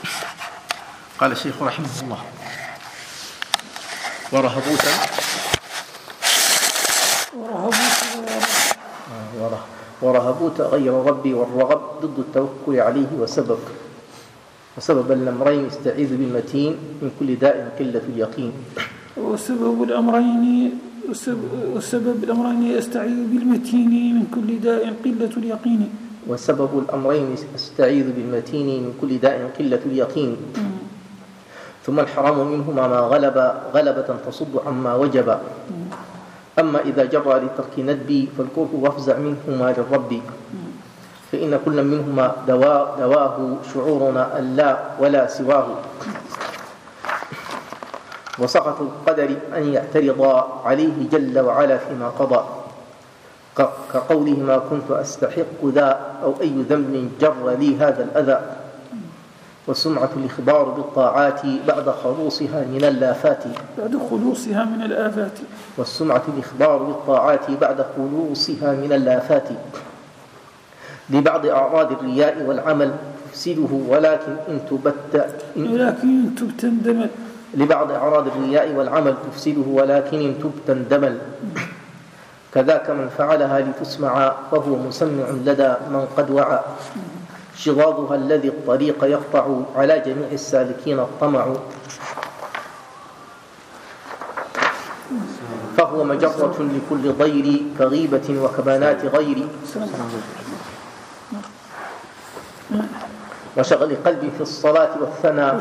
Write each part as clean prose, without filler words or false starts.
قال الشيخ رحمه الله: ورهبوت غير ربي والرغب ضد التوكل عليه وسبب الأمرين استعيذ بالمتين من كل داء قلة اليقين. وسبب الأمرين يستعيذ بالمتين من كل داء قلة اليقين. وسبب الأمرين استعيذ بالمتين من كل داء قلة اليقين. ثم الحرام منهما ما غلبة تصد عما وجب. أما إذا جرى لترك ندبي فالكره وافزع منهما للرب، فإن كل منهما دواه شعورنا ألا ولا سواه. وسقط القدر أن يعترض عليه جل وعلا فيما قضى، كقوله ما كنت أستحق ذا أو أي ذنب جر لي هذا الأذى. والسمعة الإخبار بالطاعات بعد خلوصها من الآفات. والسمعة الإخبار بالطاعات بعد خلوصها من الآفات. لبعض أعراض الرياء والعمل تفسده ولكن إن تبت اندمل. لبعض أعراض الرياء والعمل تفسده ولكن إن تبت اندمل. كذاك من فعلها لتسمع فهو مسمع لدى من قد وعى. شظاظها الذي الطريق يقطع على جميع السالكين الطمع. فهو مجرة لكل ضير كغيبة وكبانات غير. وشغل قلبي في الصلاة والثناء.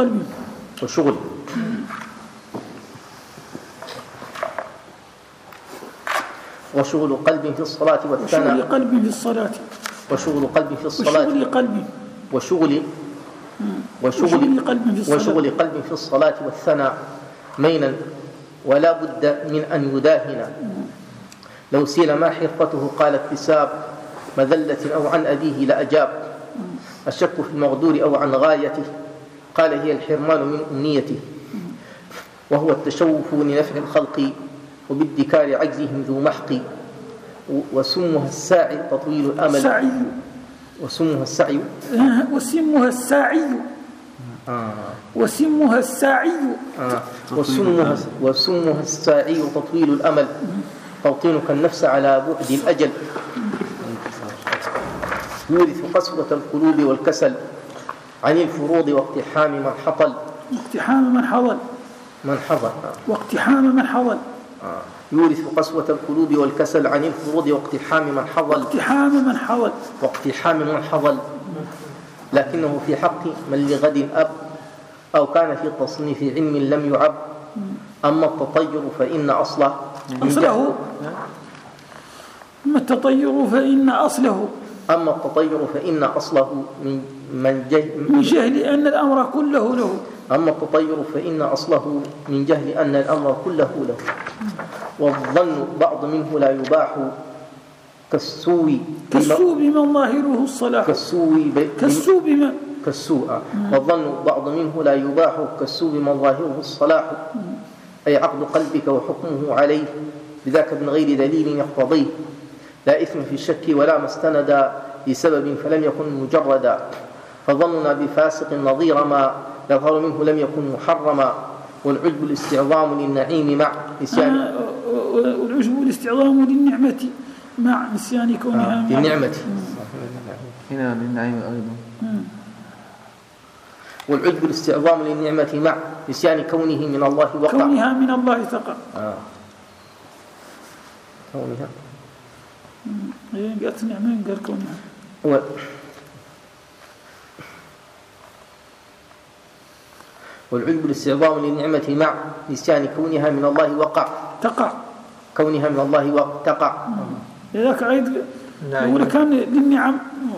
وشغل قلبي في الصلاة والثناء. وشغل قلبي في الصلاة والثناء مينا ولا بد من أن يداهن. لو سيل ما حرفته قال اكتساب مذلة أو عن أبيه لأجاب. الشك في المغدور أو عن غايته قال هي الحرمان من أمنيته. وهو التشوف لنفع الخلق وبادكار عجزهم ذو محق. وسمها الساعي تطويل الأمل. وسمها الساعي تطويل الأمل. توطينك النفس على بعد الأجل. يورث قسوة القلوب والكسل عن الفروض واقتحام من حطل. يورث قسوة القلوب والكسل عن الفروض واقتحام من حضل. لكنه في حق من لغد أب أو كان في تصنيف علم لم يعب. أما التطير فإن أصله من جهل أن الأمر كله له. والظن بعض منه لا يباح كالسوء بمن ظاهره الصلاح. والظن بعض منه لا يباح كالسوء بمن ظاهره الصلاح. أي عقد قلبك وحكمه عليه بذاك من غير دليل يقتضيه. لا إثم في الشك ولا ما استند لسبب فلم يكن مجردا. فظننا بفاسق نظير ما يظهر منه لم يكن محرما. والعجب الاستعظام للنعيم مع نسيان مع نسيان كونها للنعمة. هنا للنعيم أيضا. والعجب الاستعظام للنعمة مع نسيان كونها من الله تقع. كونها قالت نعمين قال كونها. والعجب الاستعظام للنعمة مع نسيان كونها من الله تقع. لذلك عيد يقول كان للنعم.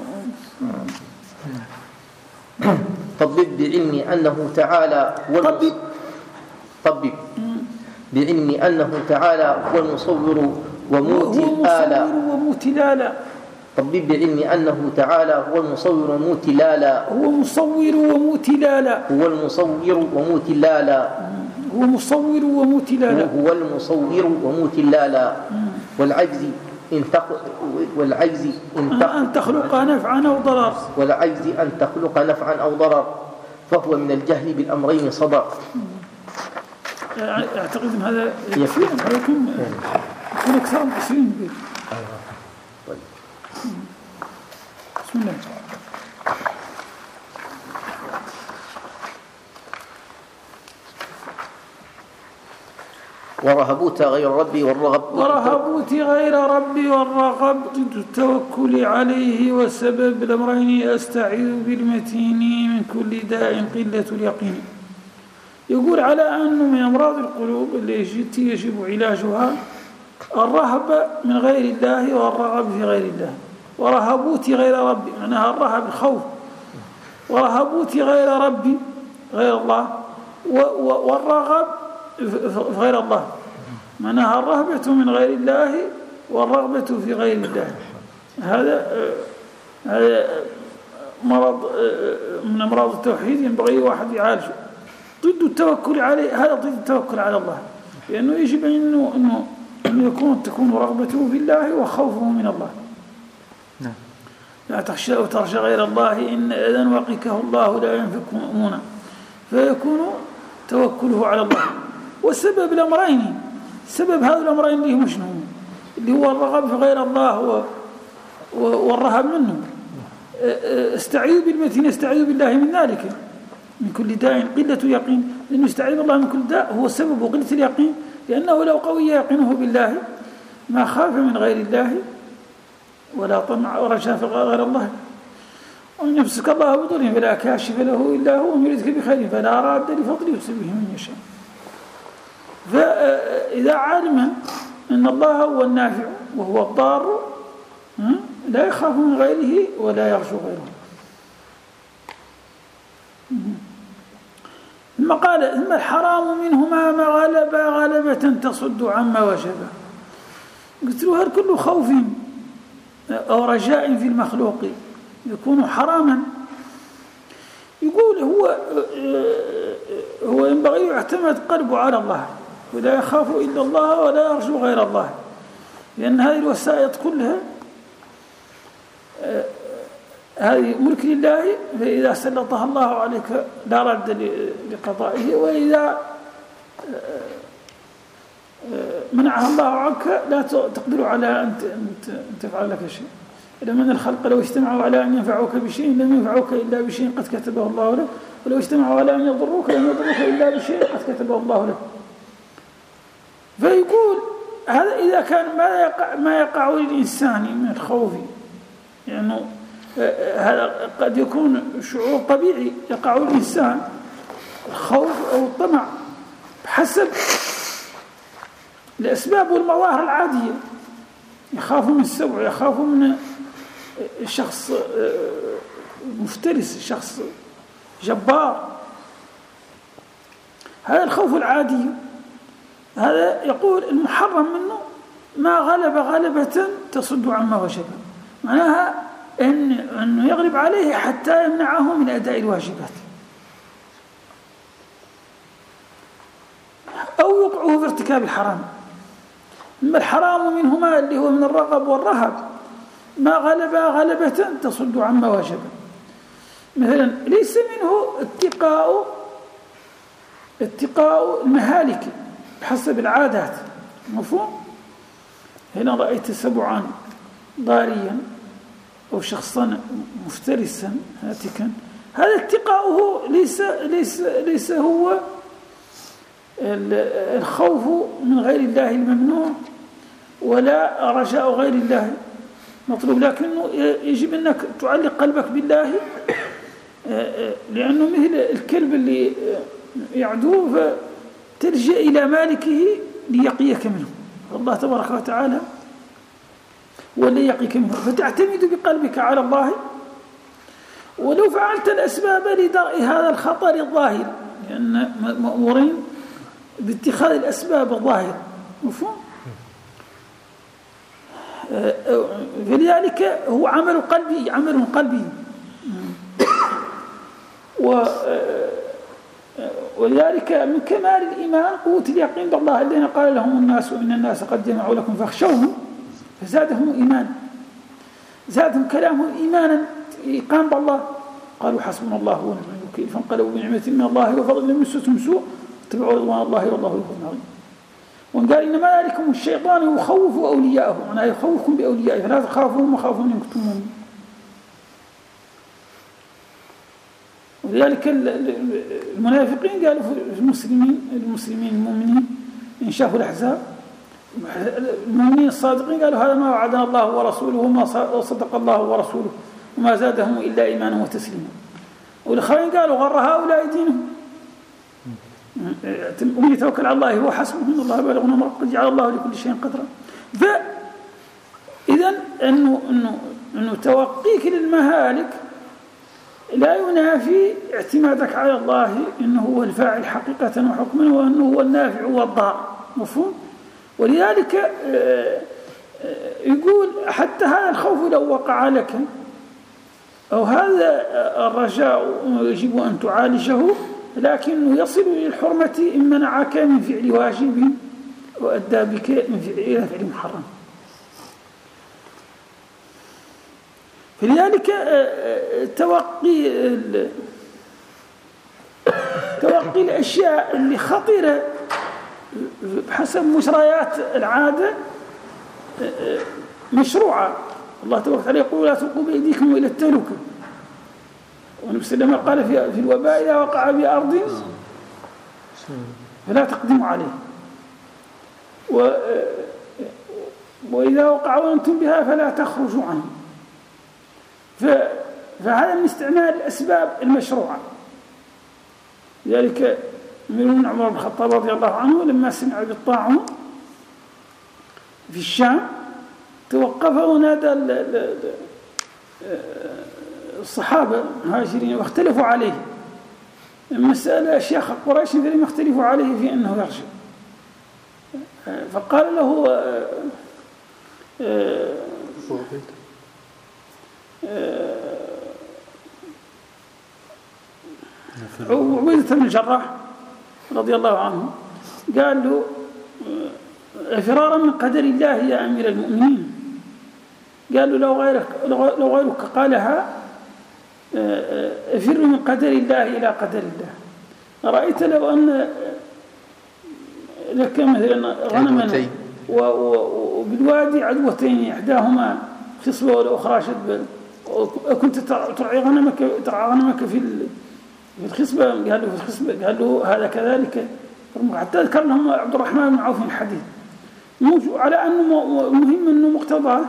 طبب بعلم أنه تعالى بعلم أنه تعالى هو المصور وموت الآلة. طبب بعلم أنه تعالى هو المصور وموت الآلة. والعجز أن تخلق نفعا أو ضرر. فهو من الجهل بالأمرين صدى. أعتقد أن هذا يكفي عليكم يكون أكثر من 20 بيت. بسم الله. ورهبوت غير ربي والرغب ضد التوكل عليه، وسبب الأمرين أستعيذ بالمتين من كل داء قلة اليقين. يقول على أنه من أمراض القلوب التي يجب علاجها الرهبة من غير الله والرغب في غير الله. ورهبوت غير ربي معناها الرهب الخوف، ورهبوت غير ربي غير الله، والرغب في غير الله معناها الرهبة من غير الله والرغبة في غير الله. هذا مرض من أمراض التوحيد ينبغي واحد يعالجه. ضد التوكل عليه، هذا ضد التوكل على الله، لأنه يجب أنه تكون رغبته في الله وخوفه من الله. لا تخشى وترجى غير الله إن إذن وقكه الله لا ينفك مؤمنا، فيكون توكله على الله. والسبب الأمرين، سبب هذا الأمرين اللي هم شنو؟ اللي هو الرغب في غير الله والرهب منه. استعيذ بالمتين، استعيذ بالله من ذلك من كل داء قلة يقين، لأنه استعيذ الله من كل داء هو سبب قلة اليقين، لأنه لو قوي يقينه بالله ما خاف من غير الله ولا طمع ورجاء في غير الله. وإن يمسك الله بضر فلا كاشف له إلا هو، وإن يردك بخير فلا راد لفضله يصيب به من يشاء. فإذا علم أن الله هو النافع وهو الضار لا يخاف من غيره ولا يرجو غيره. ثم قال ثم الحرام منهما ما غلبة تصد عما وجبه. قلت له هل كل خوف أو رجاء في المخلوق يكون حراما؟ يقول هو ينبغي يعتمد قلبه على الله ولا يخاف إلا الله ولا يرجو غير الله، لأن هذه الوسائط كلها هذه ملك لله، فإذا سلطها الله عليك لا رد لقضائه، وإذا منعها الله عنك لا تقدر على أن تفعل لك شيء. إذا من الخلق لو اجتمعوا على أن ينفعوك بشيء لم ينفعوك إلا بشيء قد كتبه الله لك، ولو اجتمعوا على أن يضروك لم يضروك إلا بشيء قد كتبه الله لك. فيقول هذا إذا كان ما يقع للإنسان من الخوف، يعني هذا قد يكون شعور طبيعي يقع للإنسان، الخوف أو الطمع بحسب الأسباب والمظاهر العادية. يخاف من السبع، يخاف من شخص مفترس، شخص جبار، هذا الخوف العادي. هذا يقول المحرم منه ما غلبة تصد عما وجبه، معناها أنه يغلب عليه حتى يمنعه من أداء الواجبات أو يوقعه في ارتكاب الحرام. أما الحرام منهما اللي هو من الرغب والرهب ما غلبة تصد عما وجبه. مثلا ليس منه اتقاء المهالك بحسب العادات، مفهوم؟ هنا رأيت سبعا ضاريا أو شخصا مفترسا هاتكا، هذا اتقاؤه ليس هو الخوف من غير الله الممنوع ولا رجاء غير الله مطلوب، لكنه يجب أنك تعلق قلبك بالله، لأنه مثل الكلب اللي يعدوه فتلجأ إلى مالكه ليقيك منه، الله تبارك وتعالى ولا يقيك منه، فتعتمد بقلبك على الله. ولو فعلت الأسباب لدرء هذا الخطر الظاهر، لأن مأمورين باتخاذ الأسباب الظاهرة، مفهوم؟ فلذلك هو عمل قلبي ولذلك من كمال الإيمان قوة اليقين بالله، الذين قال لهم الناس وإن الناس قد جمعوا لكم فاخشوهم فزادهم إيمانا، زادهم كلامهم إيمانا إيقان بالله، قالوا حسبنا الله ونعم الوكيل. المشركين فانقلبوا بنعمة من الله وفضل لم يمسسهم سوء اتبعوا رضوان الله والله ذو فضل عظيم. وقال إنما ذلكم الشيطان يخوف أولياءه معناه يخوفكم بأوليائه فلا تخافوهم وخافون إن كنتم مؤمنين. ولذلك المنافقين قالوا في المسلمين المؤمنين إن شافوا الأحزاب المؤمنين الصادقين قالوا هذا ما وعدنا الله ورسوله وما صدق الله ورسوله وما زادهم إلا إيمانا وتسليما. والآخرين قالوا غر هؤلاء دينهم ومن يتوكل على الله هو حسبه إن الله بالغ أمره قد جعل الله لكل شيء قدرا. فإذا إنه توقيك للمهالك لا ينافي اعتمادك على الله إنه هو الفاعل حقيقة وحكما وأنه هو النافع والضار مفهوم. ولذلك يقول حتى هذا الخوف لو وقع لك أو هذا الرجاء يجب أن تعالجه لكنه يصل إلى الحرمة إن منعك من فعل واجب وأدى بك إلى فعل محرم. فلذلك توقي الأشياء اللي خطيرة بحسب مجريات العادة مشروعة. الله تبارك وتعالى يقول لا تلقوا بأيديكم إلى التهلكة. والنبي صلى الله عليه وسلم قال في الوباء إذا وقع بأرض فلا تقدموا عليه وإذا وقع وأنتم بها فلا تخرجوا عنه. فهذا من استعمال الأسباب المشروعة. لذلك من عمر بن الخطاب رضي الله عنه لما سمع بالطاعون في الشام توقف ونادى الصحابة المهاجرين واختلفوا عليه. لما سأل أشياخ قريش فلم يختلفوا عليه في أنه يرجع فقال له عبيدة بن الجراح رضي الله عنه قال له فرارا من قدر الله يا أمير المؤمنين قال له لو غيرك قالها افر من قدر الله إلى قدر الله. رأيت لو أن لك مثلا غنما وبالوادي عدوتين إحداهما خصبة والأخرى شدبة وكنت ترعى غنمك في الخصبة قال له في الخصبة قال له هذا كذلك حتى ذكر لهم عبد الرحمن بن عوف الحديث على أنه مهم أنه مقتضى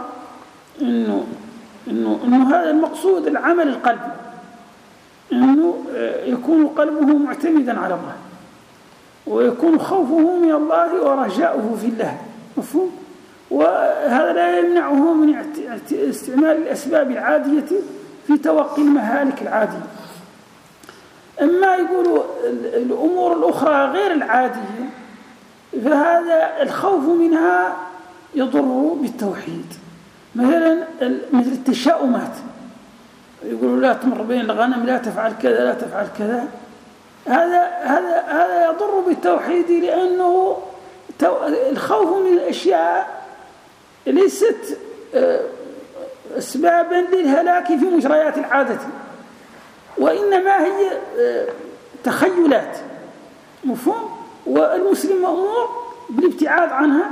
إنه هذا المقصود العمل القلبي إنه يكون قلبه معتمدا على الله ويكون خوفه من الله ورجاؤه في الله مفهوم. وهذا لا يمنعه من استعمال الأسباب العادية في توقي المهالك العادية. أما يقولوا الأمور الأخرى غير العادية فهذا الخوف منها يضر بالتوحيد. مثل التشاؤمات يقولوا لا تمر بين الغنم لا تفعل كذا لا تفعل كذا هذا يضر بالتوحيد لأنه الخوف من الأشياء ليست أسبابا للهلاك في مجريات العادة وإنما هي تخيلات مفهوم. والمسلم مأمور بالابتعاد عنها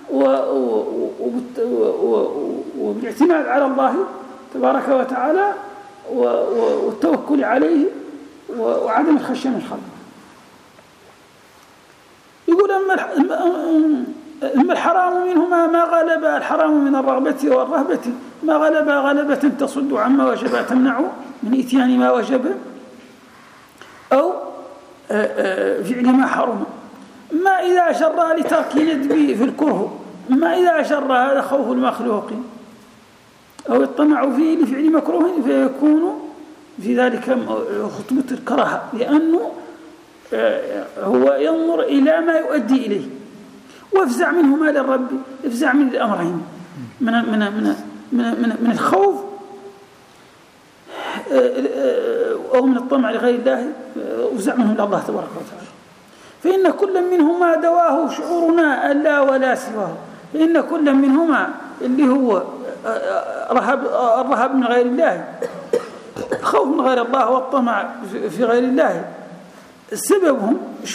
وبالاعتماد على الله تبارك وتعالى والتوكل عليه وعدم الخشية من الخلق. يقول أما الحرام منهما ما غلب الحرام من الرغبة والرهبة ما غلب غلبة تصد عما وجب تمنع من إتيان ما وجب أو فعل ما حرم. ما إذا شر لترك ندبي في الكره ما إذا شر هذا خوف المخلوق أو الطمع فيه لفعل مكروه فيكون في ذلك خطبة الكراهة لأنه هو ينظر إلى ما يؤدي إليه. وافزع منهما للرب افزع من الأمرين من من من من من الخوف أو من الطمع لغير الله افزع منه لله تبارك وتعالى. فإن كل منهما دواه شعورنا ألا ولا سواه. فإن كل منهما اللي هو الرهب من غير الله الخوف من غير الله والطمع في غير الله سببهم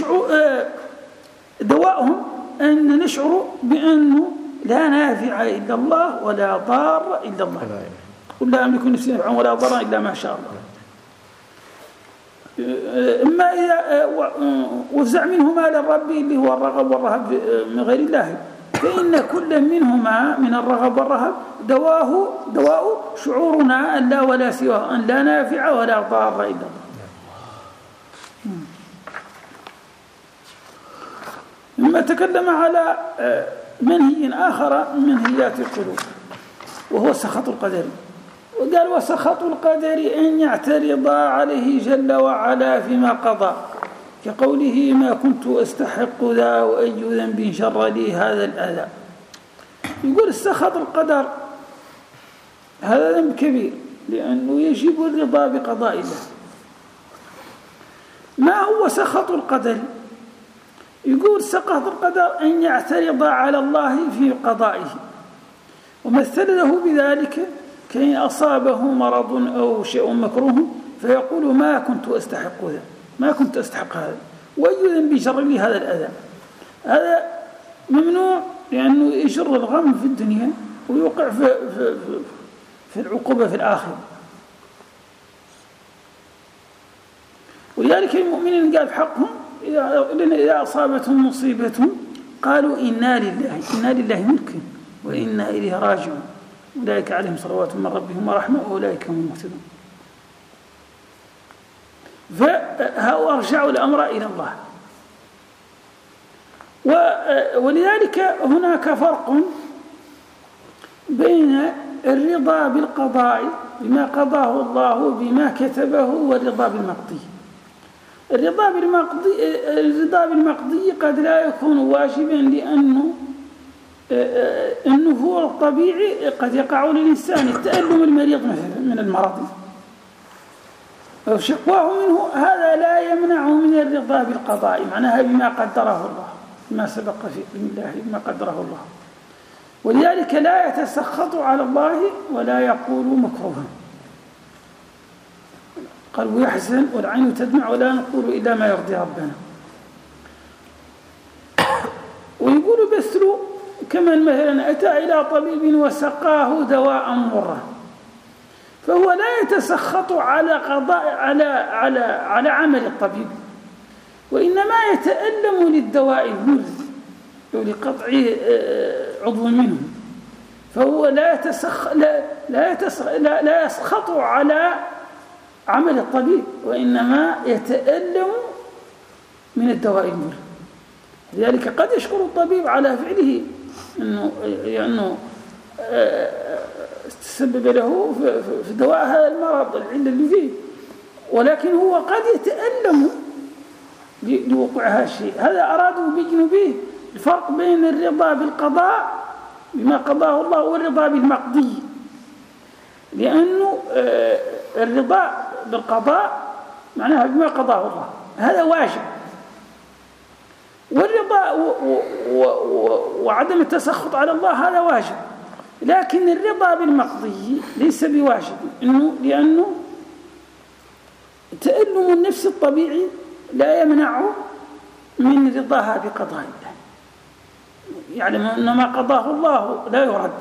دوائهم أن نشعر بأنه لا نافع إلا الله ولا ضار إلا الله. قل لا أملك نفسي نفعا ولا ضرا إلا ما شاء الله. إما إذا وفزع منهما للرب اللي هو الرغب والرهب من غير الله، فإن كل منهما من الرغب والرهب دواء شعورنا أن لا ولا سواه، أن لا نافع ولا ضار إلا الله. ثم تكلم على منهي آخر من منهيات القلوب وهو السخط القدري، وقال وسخط القدر أن يعترض عليه جل وعلا فيما قضى، كقوله ما كنت أستحق ذا وأي ذنب شر لي هذا الأذى. يقول السخط القدر هذا ذنب كبير لأنه يجب الرضا بقضاء الله. ما هو سخط القدر؟ يقول سخط القدر أن يعترض على الله في قضائه، ومثل له بذلك كأن أصابه مرض أو شيء مكروه فيقول ما كنت أستحق ذا، ما كنت أستحق هذا، وأي ذنب شر لي هذا الأذى. هذا ممنوع لأنه يجر الغم في الدنيا ويوقع في العقوبة في الآخرة. ولذلك المؤمنين قال في حقهم إذا أصابتهم مصيبة قالوا إنا لله ملك وإنا إليه راجعون أولئك عليهم صلوات من ربهم ورحمة وأولئك هم المهتدون. فهؤلاء أرجعوا الأمر إلى الله. ولذلك هناك فرق بين الرضا بالقضاء بما قضاه الله بما كتبه والرضا بالمقضي. الرضا بالمقضي قد لا يكون واجبا لأنه هو الطبيعي قد يقع للإنسان التألم المريض من المرض أو شكواه منه، هذا لا يمنع من الرضا بالقضاء، معناها بما قدره الله، بما سبق في علم الله بما قدره الله. ولذلك لا يتسخط على الله ولا يقول مكروها. قلبه يحزن والعين تدمع ولا نقول إلا ما يرضي ربنا. ويقول بثل كمن مثلا أتى إلى طبيب وسقاه دواء مرا، فهو لا يتسخط على قضاء على عمل الطبيب، وإنما يتألم للدواء المر لقطع عضو منه، فهو لا يسخط على عمل الطبيب، وإنما يتألم من الدواء المر. لذلك قد يشكر الطبيب على فعله أنه تسبب له في دواء هذا المرض العلة اللي فيه، ولكن هو قد يتألم لوقوع هذا الشيء. هذا أرادوا بيجنوا به الفرق بين الرضا بالقضاء بما قضاه الله والرضا بالمقضي، لأنه الرضا بالقضاء معناها بما قضاه الله هذا واجب، والرضا وعدم التسخط على الله هذا واجب، لكن الرضا بالمقضي ليس بواجب، لأنه تألم النفس الطبيعي لا يمنع من رضاها بقضاء الله. يعلم أن ما قضاه الله لا يرد،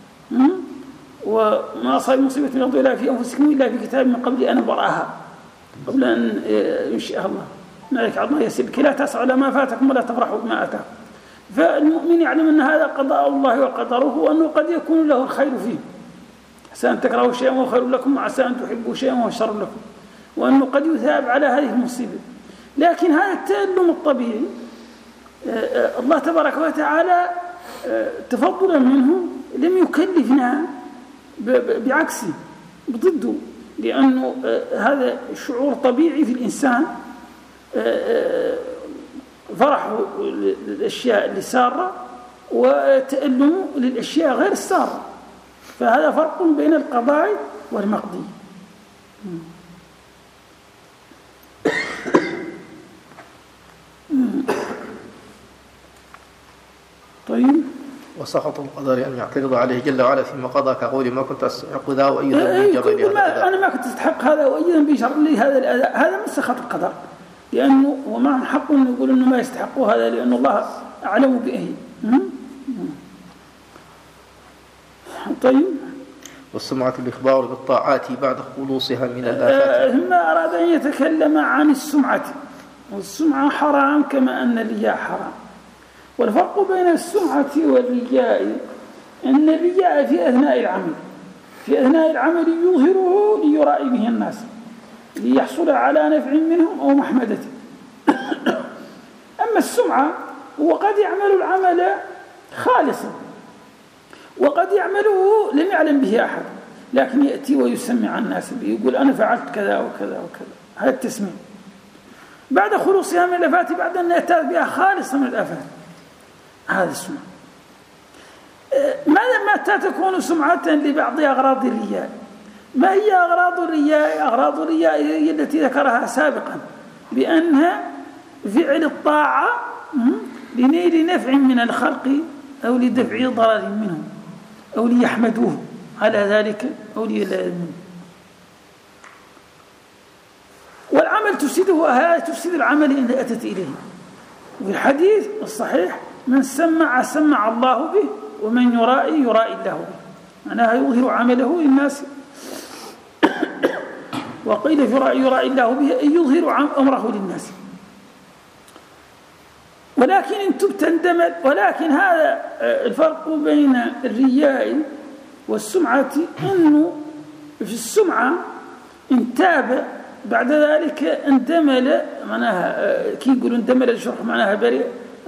وما أصاب مصيبة من الأرض إلا في أنفسكم إلا في كتاب من قبل أن نبرأها قبل أن ينشئها الله. مالك عظمه يسبك لا تسعوا على ما فاتكم ولا تفرحوا بما أتاكم. فالمؤمن يعلم أن هذا قضاء الله وقدره، وأنه قد يكون له الخير فيه، عسى أن تكرهوا شيئا وهو خير لكم، وعسى أن تحبوا شيئا وهو شر لكم، وأنه قد يثاب على هذه المصيبة. لكن هذا التألم الطبيعي الله تبارك وتعالى تفضلا منه لم يكلفنا بعكسه بضده، لأنه هذا شعور طبيعي في الإنسان، فرحه للأشياء اللي سارة وتألمه للأشياء غير السارة، فهذا فرق بين القضاء والمقضي. طيب. وسخط القدر أن يعترض عليه جل وعلا فيما قضى كقول ما كنت أستحق ذا وأي ذنب جر لي هذا. أنا ما كنت أستحق هذا وأي ذنب جر لي هذا الأذى، هذا من سخط القدر، لأنه وما من حقه أن يقول أنه ما يستحق هذا لأن الله أعلم بأهله. طيب. والسمعة الإخبار بالطاعات بعد خلوصها من الآفات. ثم أراد أن يتكلم عن السمعة، والسمعة حرام كما أن الرياء حرام. والفرق بين السمعة والرياء أن الرياء في أثناء العمل، في أثناء العمل يظهره ليرائي به الناس ليحصل على نفع منهم أو محمدة. أما السمعة هو قد يعمل العمل خالصا وقد يعمله لم يعلم به أحد، لكن يأتي ويسمع الناس به، يقول أنا فعلت كذا وكذا وكذا، هذا التسميع بعد خلوصها من الآفات، بعد أن يأتي بها خالصا من الآفات، هذا السمعة. متى تكون سمعة لبعض أغراض الرياء؟ ما هي أغراض الرياء؟ أغراض الرياء هي التي ذكرها سابقا بأنها فعل الطاعة لنيل نفع من الخلق أو لدفع ضرر منهم أو ليحمدوه على ذلك أو ليلاموه. والعمل تفسده، تفسد العمل إن أتت إليه. وفي الحديث الصحيح من سمع الله به ومن يرائي الله به، معناها يظهر عمله للناس. وقيل في يرائي الله به أن يظهر أمره للناس. ولكن ولكن هذا الفرق بين الرياء والسمعة، أنه في السمعة إن تاب بعد ذلك اندمل، معناها كي يقولون اندمل الشرح، معناها بريء،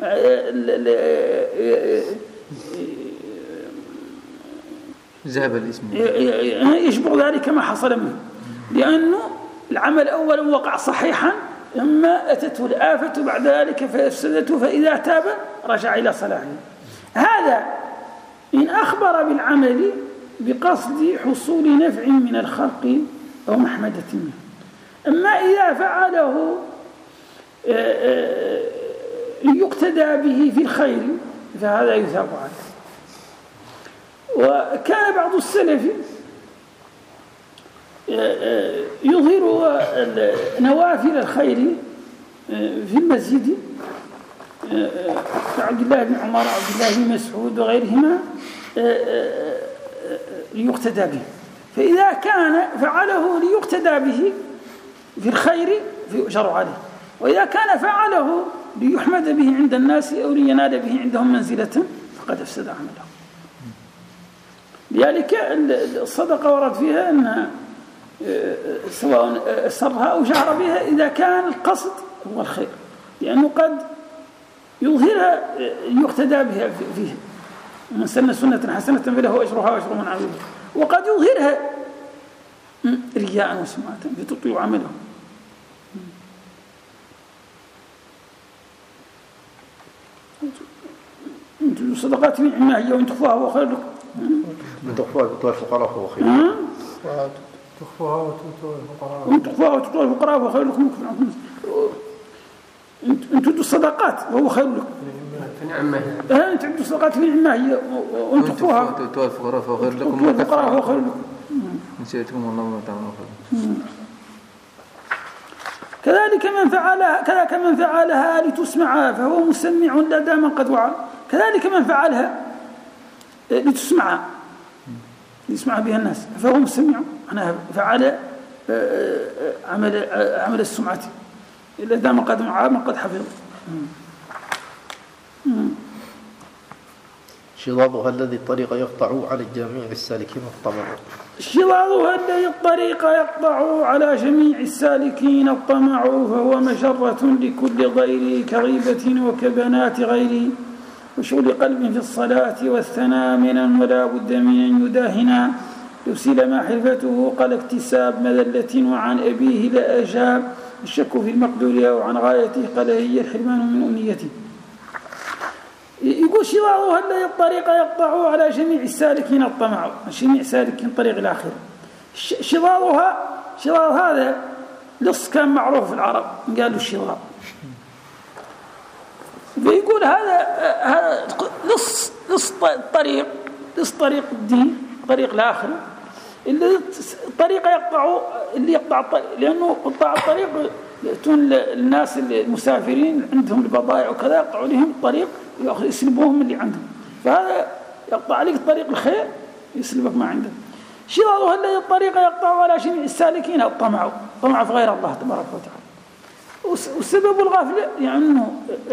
ذهب الاسم، يشبه ذلك ما حصل منه، لأنه العمل أولا وقع صحيحا ثم أتته الآفة بعد ذلك فأفسدته، فإذا تاب رجع إلى صلاحه. هذا إن أخبر بالعمل بقصد حصول نفع من الخلق أو محمدة منه. أما إذا فعله يقتدى به في الخير فهذا يثاب عليه. وكان بعض السلف يظهر نوافل الخير في المسجد كعبد الله بن عمر وعبد الله بن مسعود وغيرهما ليقتدى به. فإذا كان فعله ليقتدى به في الخير فيؤجر عليه، وإذا كان فعله ليحمد به عند الناس أو لينال به عندهم منزلة فقد أفسد عمله. لذلك الصدقة ورد فيها أن سواء سرها أو جهر بها إذا كان القصد هو الخير، لأنه قد يظهرها يقتدى بها فيه، من سن سنة حسنة فله أجرها وأجر من عمله، وقد يظهرها رياء وسمعة فتطيع عمله. أنتم صدقات من عما هي وإن تخفوها هو خير لكم، من تخفوها وتؤتوا الفقراء فهو خير، تخفوها وتؤتوا الفقراء، وإن تخفوها وتؤتوا الفقراء فهو خير لكم. أن تؤتوا الصدقات وهو خير لكم، أن تعدوا الصدقات في نعمة هي وإن تخفوها وتؤتوا الفقراء فهو خير لكم، وتؤتوا الفقراء فهو خير لكم. نسيتكم والله ما تعملون خير. كذلك من فعلها لتسمع فهو مسمع لدى من قد وعى. كذلك من فعلها لتسمع يسمع بها الناس فهو مسمع، معناها فعل عمل السمعة لدى من قد وعى من قد حفظ. شظاظها الذي الطريق يقطع على جميع السالكين الطمع. شظاظها الذي الطريق يقطع على جميع السالكين الطمع، فهو مشرة لكل غيره كغيبة وكبنات غيره وشغل قلب في الصلاة والثناء منا ولا بد من أن يداهنا يرسل ما حرفته قال اكتساب مذلة وعن أبيه لا أجاب الشك في المقدور أو عن غايته قال هي الحرمان من أمنيته. يقول شظاظها الذي الطريق يقطع على جميع السالكين الطمع، جميع سالكين طريق الآخرة. شظاظ هذا لص كان معروف في العرب قالوا الشظاظ، فيقول هذا نص طريق الدين، طريق الآخرة، الطريق اللي يقطع الطريق، لأنه قطاع الطريق يأتون الناس المسافرين عندهم البضائع وكذا، يقطعوا لهم الطريق يسلبوهم اللي عندهم، فهذا يقطع عليك طريق الخير يسلبك ما عندك. شراره الذي الطريق يقطع على شيء السالكين الطمع في غير الله تبارك وتعالى. والسبب الغفلة يعني أنه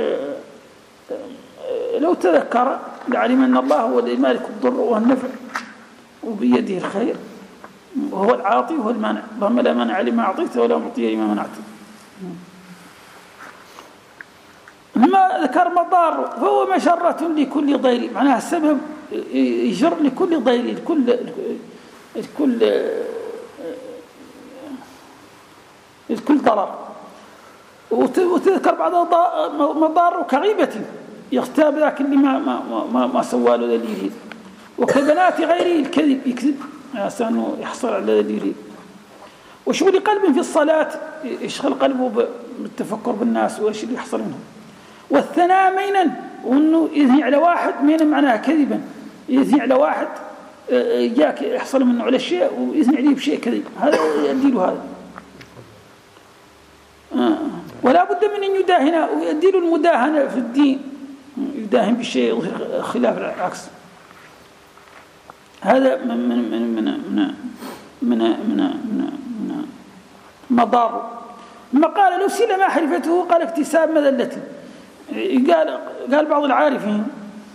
لو تذكر لعلم أن الله هو المالك الضر والنفع وبيده الخير وهو العاطي وهو المانع، اللهم لا مانع لما أعطيته ولا معطي لما منعته. ما ذكر مضار فهو مشرة لكل ضير، معناها السبب يجر لكل ضير، لكل ضرر. وتذكر بعض مضار كغيبة يغتاب ذاك اللي ما سوى له اللي يريد، وكبنات غيره الكذب يكذب عشان يحصل على اللي يريد. وشغل قلب في الصلاة يشغل قلبه بالتفكر بالناس وايش اللي يحصل منهم. والثناء مينا، وانه يثني على واحد مينا معناها كذبا، يثني على واحد جاك يحصل منه على شيء ويثني عليه بشيء كذب، هذا يؤدي له هذا. ولا بد من أن يداهن، ويؤدي له المداهنة في الدين، يداهن بشيء يظهر خلاف العكس. هذا من مضار. ما قال لو سئل ما حرفته قال اكتساب مذلته. قال بعض العارفين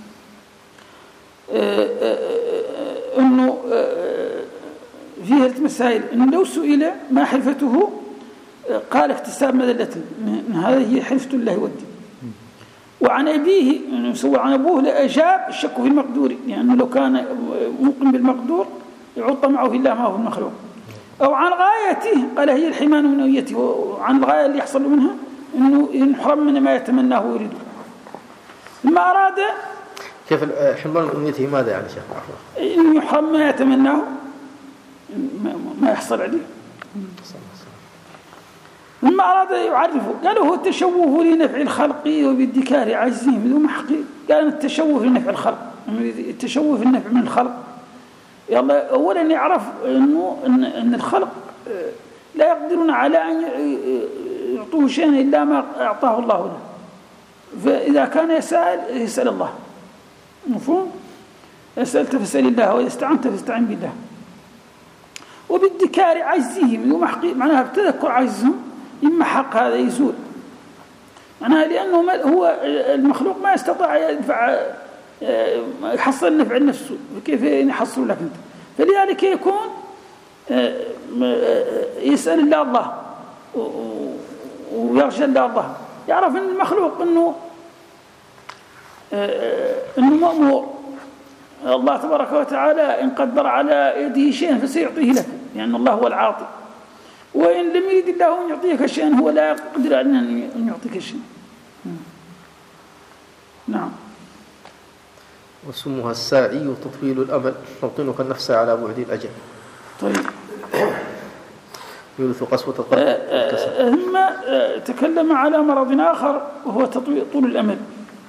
انه فيها المسائل انه لو سئل ما حرفته قال اكتساب مذلته، هذه هي حرفة الله والدين. وعن أبيه سوى عن أبوه لأجاب الشك في المقدور، يعني لو كان موقن بالمقدور يعود طمعه في الله ما هو المخلوق. أو عن غايته قال هي الحمان من نويته، وعن الغاية اللي يحصل منها إنه يحرم من ما يتمناه ويريده. ثم أراد كيف الحمان من نويته ماذا يعني شيخ؟ إنه يحرم ما يتمناه ما يحصل عليه. ثم أراد يعرفه قال هو التشوف لنفع الخلق وبادكار عجزهم ذو محقق. قال التشوف لنفع الخلق، التشوف النفع من الخلق. يلا أولا يعرف أن الخلق لا يقدرون على أن يعطوه شيئا إلا ما أعطاه الله له، فإذا كان يسأل الله، مفهوم؟ يسألت فاسأل الله وإذا استعنت فاستعن بالله. وبادكار عجزهم ذو محقق، معناها بتذكر عجزهم إما حق هذا يزول، معناها لأنه هو المخلوق ما يستطيع يدفع يحصل النفع لنفسه، كيف يحصل لك أنت؟ فلذلك يكون يسأل الله ويرجى الله، يعرف أن المخلوق أنه مأمور، الله تبارك وتعالى إن قدر على يده شيئا فسيعطيه لك، لأن الله هو العاطي. وإن لم يريد الله أن يعطيك شيئا هو لا يقدر على أن يعطيك شيئا. نعم. وسمها الساعي تطويل الأمل، توطينك النفس على بعد الأجل. طيب. يورث قسوة القلب. ثم تكلم على مرض آخر وهو طول الأمل.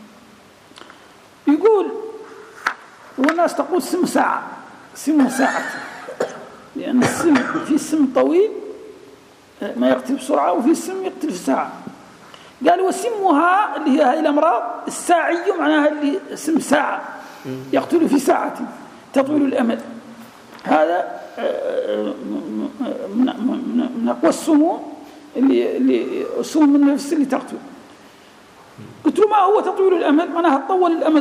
يقول والناس تقول سم ساعة، لأن السم في السم طويل ما يقتل بسرعة، وفي السم يقتل في ساعة. قال وسمها اللي هي هاي الأمراض الساعي، معناها اللي سم ساعة يقتل في ساعة، تطويل الأمل. هذا من أقوى السموم اللي سم من النفس اللي تقتل. قلت له ما هو تطويل الأمل؟ معناها تطول الأمل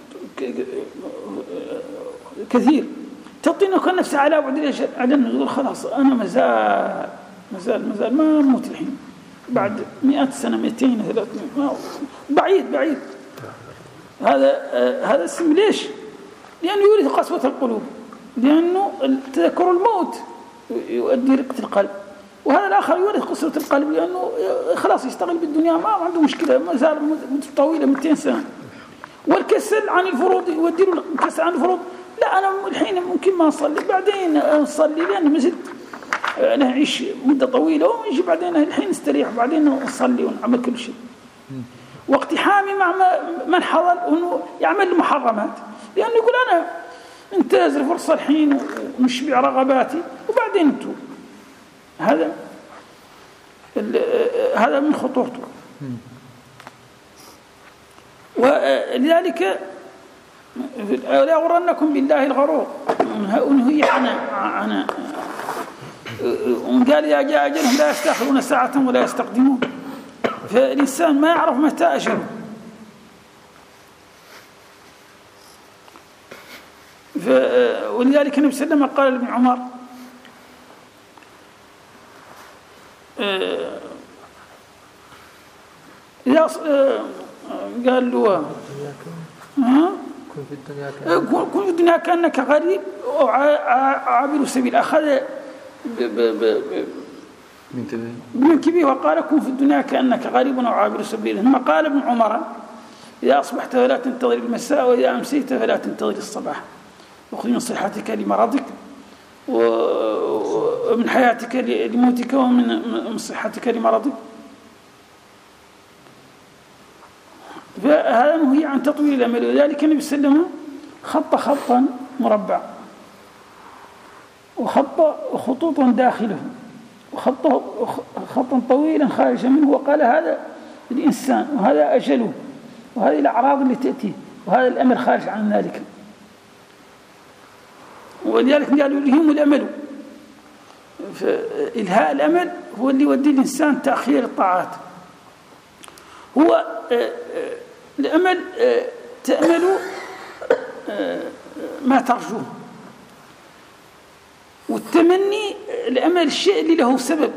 كثير، تطينك النفس على بعد الأجل، على النزول. خلاص أنا مازال ما أموت الحين، بعد 100 سنة 200 300 بعيد. هذا اسم ليش؟ لأنه يورث قسوة القلوب، لأنه تذكر الموت يؤدي رقة القلب، وهذا الآخر يورث قسوة القلب لأنه خلاص يشتغل بالدنيا ما عنده مشكلة، ما زال مدة طويلة 200 سنة. والكسل عن الفروض يودي له الكسل عن الفروض، لا أنا الحين ممكن ما أصلي، بعدين أصلي لأن ما زلت نعيش مدة طويلة، ونجي بعدين الحين نستريح، بعدين نصلي ونعمل كل شيء. واقتحامي مع من حضر أنه يعمل المحرمات، لأنه يقول أنا انتهز الفرصة الحين ونشبع رغباتي وبعدين انتو. هذا من خطورته. ولذلك لا يغرنكم بالله الغرور، هي عن وقال يا جاء أجلهم لا يستأخرون ساعة ولا يستقدمون، فالإنسان ما يعرف متى أجله. ولذلك النبي صلى الله عليه وسلم قال لابن عمر قال له كن في الدنيا كأنك غريب أو عابر سبيل. أخذ من كبيه وقال كن في الدنيا كأنك غريب أو عابر سبيل. ثم قال ابن عمر إذا أصبحت فلا تنتظر المساء وإذا أمسيت فلا تنتظر الصباح، وخذ من صحتك لمرضك ومن حياتك لموتك ومن صحتك لمرضك. فهذا نهي عن تطويل الأمل. وذلك النبي صلى الله عليه وسلم خط خطا مربع وخط خطوطا داخله وخط خطا طويلا خارجا منه، وقال هذا الإنسان وهذا أجله وهذه الأعراض اللي تأتيه وهذا الأمل خارج عن ذلك. ولذلك قالوا لهم الأمل، فإلهاء الأمل هو اللي يودي الإنسان تأخير الطاعات. هو الأمل تأمل ما ترجوه، والتمني الأمل الشيء اللي له سبب،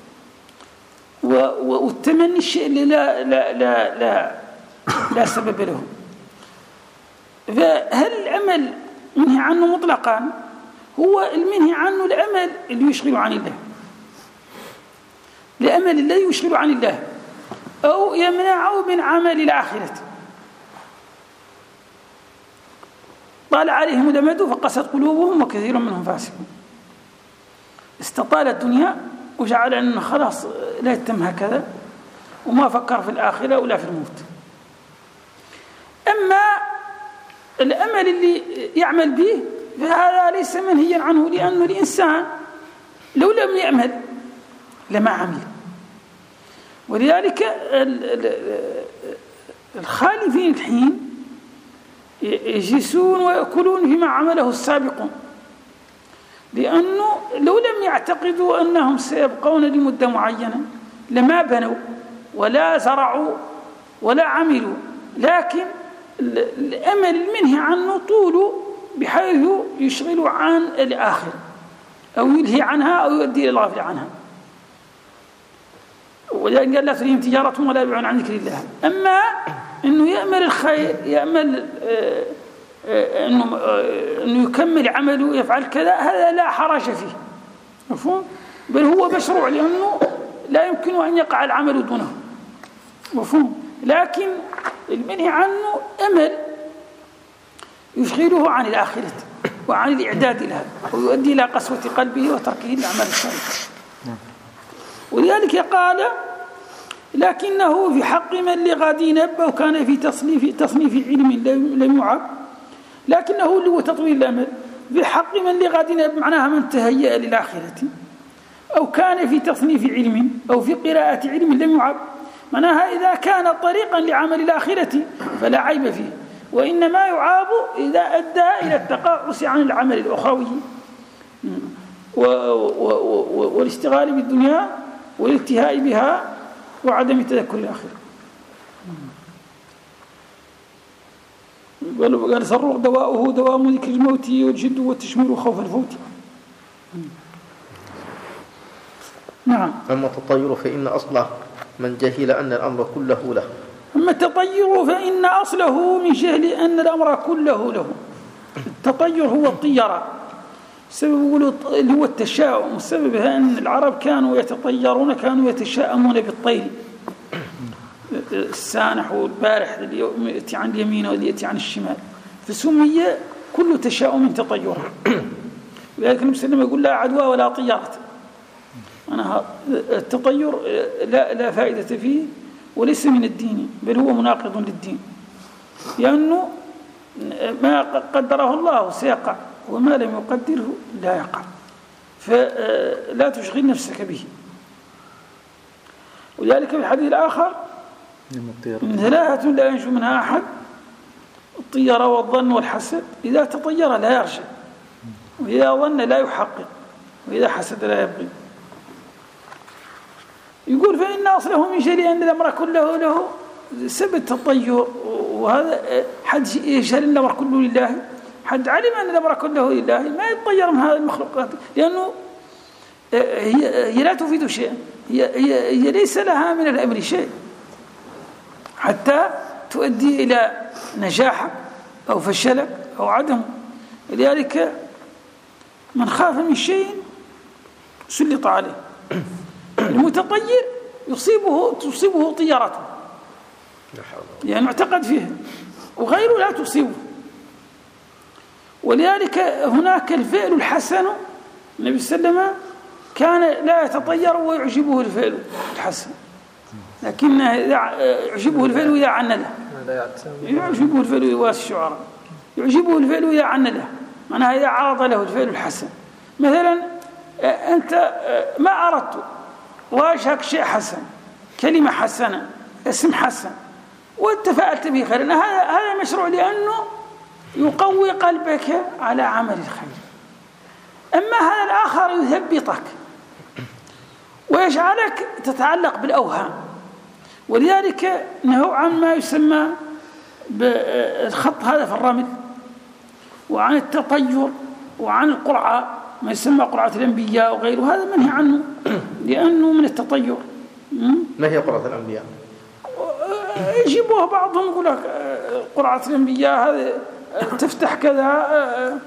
والتمني الشيء اللي لا سبب له. فهل الأمل منهي عنه مطلقا؟ هو المنهي عنه الأمل اللي يشغل عن الله، الأمل الذي يشغل عن الله أو يمنعه من عمل الآخرة. طال عليهم الأمد فقست قلوبهم وكثير منهم فاسقون. استطال الدنيا وجعل أنه خلاص لا يتم هكذا وما فكر في الآخرة ولا في الموت. أما الأمل اللي يعمل به فهذا ليس منهيا عنه، لأنه الإنسان لو لم يعمل لما عمل. ولذلك الخالفين الحين يجلسون ويأكلون فيما عمله السابقون، لأنه لو لم يعتقدوا أنهم سيبقون لمدة معينة لما بنوا ولا زرعوا ولا عملوا. لكن الأمل المنهي عنه طول بحيث يشغل عن الآخر أو يلهي عنها أو يؤدي إلى الغفلة عنها. ولذلك قال لا تلهيهم تجارة ولا بيع عن ذكر الله. أما أنه يأمل الخير، يأمل أنه يكمل عمله ويفعل كذا، هذا لا حرج فيه، مفهوم؟ بل هو مشروع، لأنه لا يمكن أن يقع العمل دونه، مفهوم؟ لكن المنهي عنه أمل يشغله عن الآخرة وعن الإعداد لها ويؤدي إلى قسوة قلبه وتركه الأعمال الصالحة. ولذلك قال لكنه في حق من لغد نب وكان في تصنيف علم لم يعب، لكنه اللي هو تطويل الأمل في حق من لغد نب، معناها من تهيأ للآخرة، أو كان في تصنيف علم أو في قراءة علم لم يعب، معناها إذا كان طريقا لعمل الآخرة فلا عيب فيه، وإنما يعاب إذا أدى إلى التقاعس عن العمل الأخروي والاشتغال بالدنيا والالتهاء بها وعدم تذكر الآخرة. قال سرور دواؤه دوام ذكر الموت والجد والتشمير وخوف الفوت. نعم. أما التطير فإن أصله من جهل أن الأمر كله له. أما التطير فإن أصله من جهل أن الأمر كله له. التطير هو الطيرة، السبب اللي هو التشاؤم، وسببها أن العرب كانوا يتطيرون، كانوا يتشاءمون بالطير، السانح والبارح اللي يأتي عن اليمين واللي يأتي عن الشمال، فسمي كل تشاؤم تطيرا. ولذلك النبي صلى الله عليه وسلم يقول لا عدوى ولا طيارة. أنا التطير لا فائدة فيه وليس من الدين، بل هو مناقض للدين، لأنه ما قدره الله سيقع، وما لم يقدره لا يقع، فلا تشغل نفسك به. ولذلك في الحديث الآخر من ثلاثة لا ينجو منها أحد: الطيرة والظن والحسد. إذا تطير لا يرجع، وإذا ظن لا يحقق، وإذا حسد لا يبغي. يقول فإن أصله من شيء أن الأمر كله له سبب التطير، وهذا حد يجهل أن الأمر كله لله، حد علم أن الأمر كله لله ما يتطير من هذه المخلوقات، لأنه هي لا تفيد شيئا، هي ليس لها من الأمر شيء حتى تؤدي إلى نجاحك أو فشلك أو عدمه. لذلك من خاف من شيء سلط عليه. المتطير تصيبه طيرته، يعني اعتقد فيه، وغيره لا تصيبه. ولذلك هناك الفعل الحسن، النبي صلى الله عليه وسلم كان لا يتطير ويعجبه الفعل الحسن، لكن يعجبه الفعل إذا عن له، يعجبه الفعل يواسي الشعراء، يعجبه الفعل إذا عن له، معناها إذا عرض له الفعل الحسن. مثلا أنت ما أردت واجهك شيء حسن، كلمة حسنة، اسم حسن، واتفألت به خيرا، هذا مشروع لأنه يقوي قلبك على عمل الخير. أما هذا الآخر يثبطك ويجعلك تتعلق بالأوهام. ولذلك نهوا عن ما يسمى بالخط هذا في الرمل، وعن التطير، وعن القرعة، ما يسمى قرعة الأنبياء وغيره، هذا منهي عنه لأنه من التطير. ما هي قرعة الأنبياء؟ يجيبوها بعضهم يقول لك قرعة الأنبياء هذا تفتح كذا،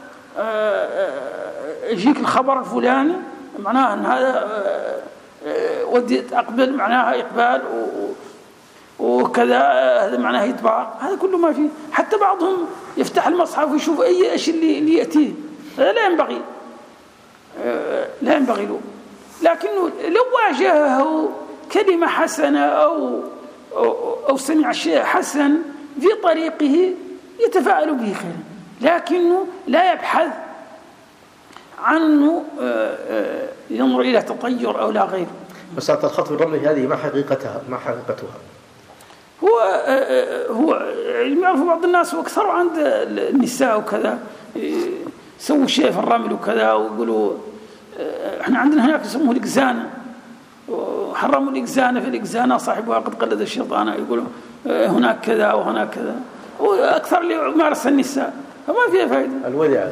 يجيك الخبر الفلاني، معناها أن هذا وديت أقبل، معناها إقبال، وكذا هذا معناه إطباع. هذا كله ما فيه. حتى بعضهم يفتح المصحف ويشوف أي شيء اللي يأتيه، هذا لا ينبغي له. لكنه لو واجهه كلمة حسنة أو سمع شيء حسن في طريقه يتفاعل به خيرا، لكنه لا يبحث عنه ينظر إلى تطير أو لا غيره. مسألة الخط الرملي هذه ما حقيقتها؟ هو يعرف بعض الناس واكثر عند النساء وكذا، يسووا شيء في الرمل وكذا، ويقولوا احنا عندنا هناك يسموه الإجزانة، وحرموا الإجزانة، في الإجزانة صاحبها قد قلد الشيطان، يقولوا هناك كذا وهناك كذا، وأكثر اللي يمارس النساء، فما فيها فائدة. الوداع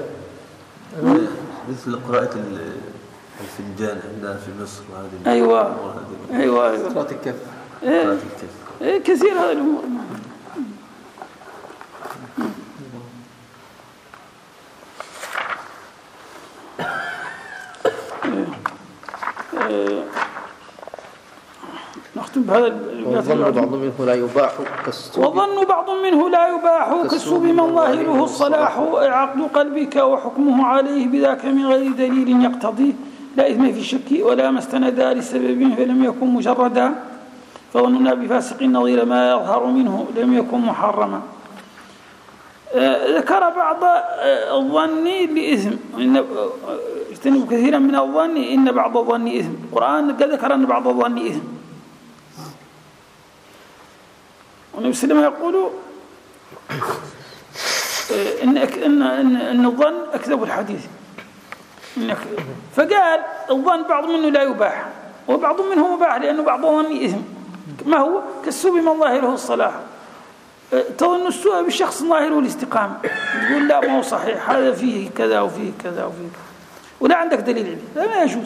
مثل قراءة الفنجان عندنا في مصر، وهذه أيوة قراءة الكف، كثير هذه الأمور. نختم بهذا. وظن بعض منه لا يباح كالسوء من ظاهره الصلاح، عقل قلبك وحكمه عليه بذاك من غير دليل يقتضيه، لا إثم في الشك ولا ما استند لسبب فلم يكن مجردا، فظننا بفاسق نظير ما يظهر منه لم يكن محرما. ذكر بعض الظن لإثم، اجتنبوا كثيرا من الظن إن بعض الظن إثم. القرآن قد ذكر أن بعض الظن إثم، والنبي صلى الله عليه وسلم يقول إن الظن أكذب الحديث، فقال الظن بعض منه لا يباح وبعض منه مباح، لأنه بعض الظن إثم. ما هو؟ كالسوء من ظاهره الصلاح، تظن السوء بالشخص ظاهره الاستقامة، تقول لا ما هو صحيح، هذا فيه كذا وفيه كذا وفيه كذا، ولا عندك دليل عليه، لا ما يجوز.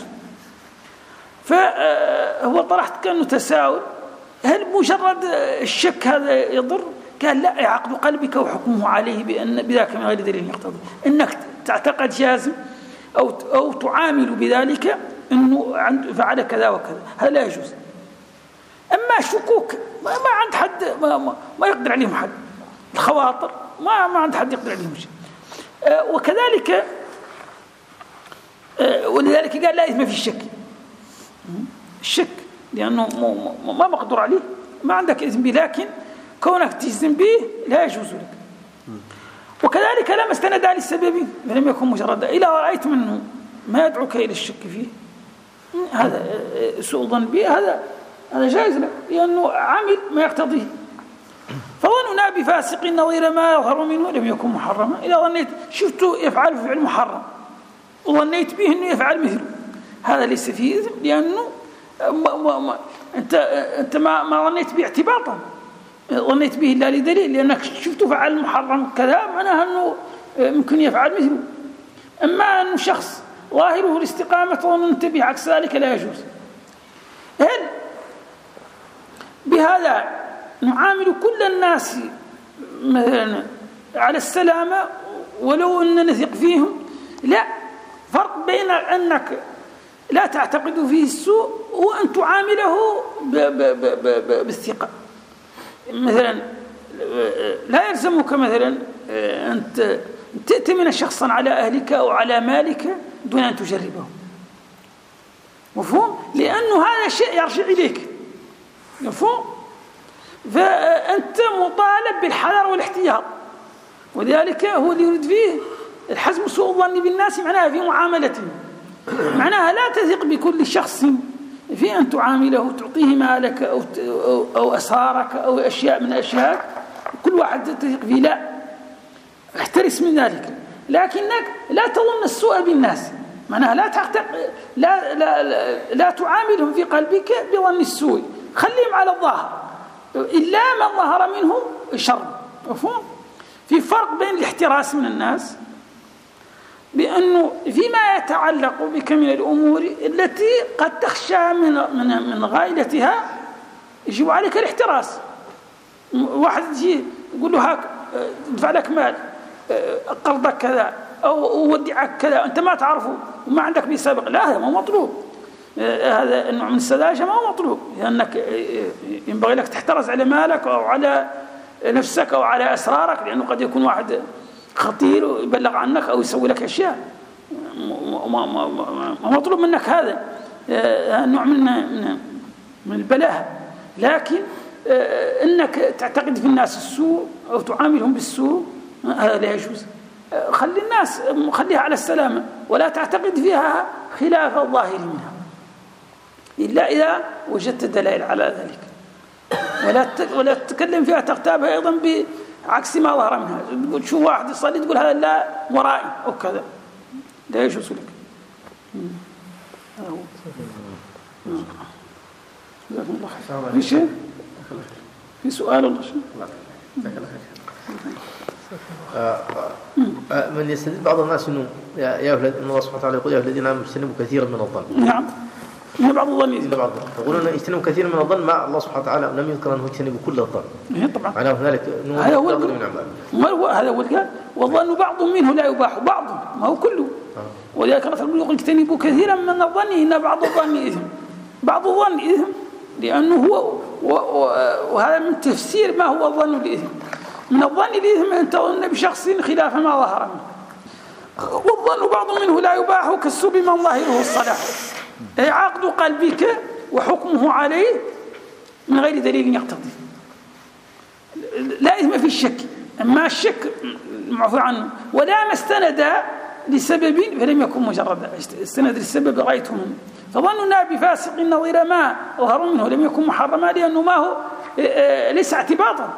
فهو طرحت كأنه تساؤل، هل مجرد الشك هذا يضر؟ قال لا، عقل قلبك وحكمه عليه بذاك من غير دليل يقتضي، انك تعتقد جازم او تعامل بذلك انه فعل كذا وكذا، هذا لا يجوز. اما شكوك ما عند حد ما يقدر عليهم حد، الخواطر ما عند حد يقدر عليهم شيء. وكذلك ولذلك قال لا إثم في الشك، لأنه ما مقدور عليه، ما عندك إذن به، لكن كونك تجزم به لا يجوز لك. وكذلك لما استند للسبب فلم يكن مجردا، إذا رأيت منه ما يدعوك إلى الشك فيه هذا سوء ظن به، هذا جائز لك لأنه عمل ما يقتضيه. فظننا بفاسق نظير ما يظهر منه لم يكن محرما، إذا ظنيت شفته يفعل فعل محرم وظنيت به أنه يفعل مثله هذا ليس فيه إذن، لأنه أنت ما ظنيت به اعتباطا، ظنيت به إلا لدليل، لأنك شفته فعل محرم كذا معناها أنه ممكن يفعل مثله. أما أنه شخص ظاهره الاستقامة وننتبه عكس ذلك لا يجوز. هل بهذا نعامل كل الناس مثلا على السلامة ولو أن نثق فيهم؟ لا، فرق بين أنك لا تعتقد فيه السوء وأن تعامله بالثقة. مثلا لا يلزمك مثلا أن تأتمن شخصا على أهلك أو على مالك دون أن تجربه، مفهوم؟ لأنه هذا شيء يرجع إليك، مفهوم؟ فأنت مطالب بالحذر والاحتياط، وذلك هو اللي يريد فيه الحزم سوء الظن بالناس، معناها في معاملتهم، معناها لا تثق بكل شخص في أن تعامله تعطيه مالك أو أسرارك أو أشياء من أشياء كل واحد تثق فيه، لا، احترس من ذلك. لكنك لا تظن السوء بالناس، معناها لا تعاملهم في قلبك بظن السوء، خليهم على الظاهر إلا ما ظهر منهم شر، مفهوم؟ في فرق بين الاحتراس من الناس بأنه فيما يتعلق بك من الأمور التي قد تخشى من غايلتها يجب عليك الاحتراس. واحد يجي يقول له هاك ادفع لك مال، قرضك كذا أو أودعك كذا، أنت ما تعرفه وما عندك به سابق، لا، هذا ما مطلوب، هذا النوع من السذاجة ما هو مطلوب، لأنك ينبغي لك تحترز على مالك أو على نفسك أو على أسرارك، لأنه قد يكون واحد خطير ويبلغ عنك أو يسوي لك أشياء، ما مطلوب منك هذا نوع من البلاهة. لكن إنك تعتقد في الناس السوء أو تعاملهم بالسوء هذا لا يجوز. خلي الناس خليها على السلامة ولا تعتقد فيها خلاف الظاهر منها إلا إذا وجدت دلائل على ذلك، ولا تتكلم فيها تغتابها أيضا بعكس ما ظهر منها. تقول شو واحد يصلي تقول هذا لا ورائي أو كذا، لا يجوز لك. جزاكم الله خير. في شيء؟ في سؤال ولا شيء؟ من يستدل بعض الناس انه يا اولاد ان الله سبحانه وتعالى يقول يا الذين امنوا اجتنبوا كثيرا من الظن. نعم، بعض الظن يقولون اجتنبوا كثيرا من الظن، مع الله سبحانه وتعالى لم يذكر انه يجتنبوا كل الظن. طبعا معناه هنالك هذا هو هذا هو الكلام. والظن بعض منه لا يباح، بعض ما هو كله. ولذلك الرسول يقول اجتنبوا كثيرا من الظن ان بعض الظن اثم. بعض الظن اثم لانه هو وهذا من تفسير ما هو الظن الاثم. من الظن الإثم أن تظن بشخص خلاف ما ظهر منه. والظن بعض منه لا يباح كالسب من ظاهره الصلاح، أي عقد قلبك وحكمه عليه من غير دليل يقتضي. لا إثم في الشك، أما الشك معفو عنه. ولا ما استند لسبب فلم يكن مجردا، استند للسبب رأيته منه. فظننا بفاسق نظير ما ظهر منه لم يكن محرما لأنه ما هو ليس اعتباطا.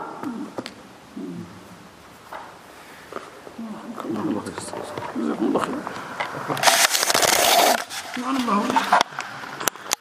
جزاكم الله خير.